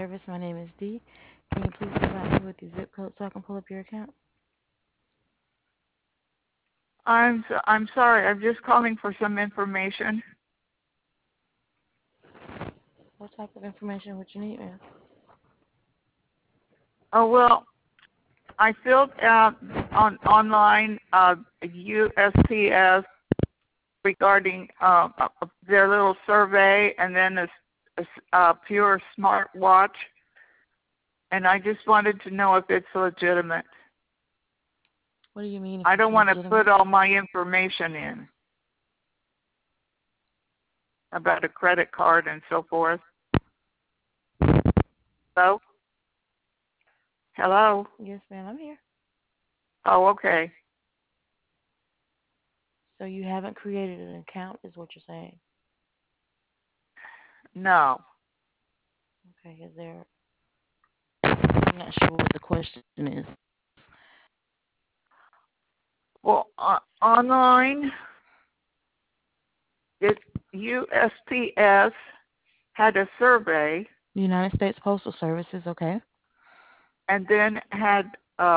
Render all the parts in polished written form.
Service. My name is Dee. Can you please provide me with your zip code so I can pull up your account? I'm sorry. I'm just calling for some information. What type of information would you need, ma'am? Oh well, I filled out online USPS regarding their little survey, and then a Pure smartwatch, and I just wanted to know if it's legitimate. What do you mean if I it's don't want to legitimate? put all my information in about a credit card and so forth. Hello? Hello? Yes, ma'am, I'm here. Oh, okay. So you haven't created an account is what you're saying. No. Okay, is there... I'm not sure what the question is. Well, online, it USPS had a survey, United States Postal Services, okay. and then had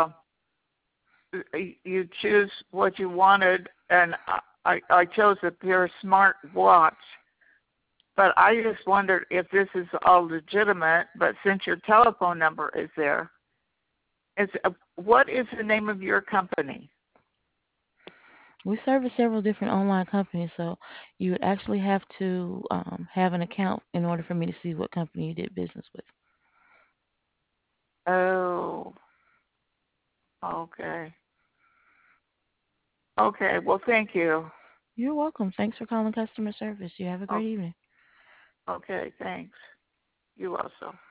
you choose what you wanted, and I chose a Pure Smart Watch. But I just wondered if this is all legitimate. But since your telephone number is there, what is the name of your company? We service several different online companies, so you would actually have to have an account in order for me to see what company you did business with. Oh, okay. Okay. Well, thank you. You're welcome. Thanks for calling customer service. You have a great evening. Okay. Thanks. You also.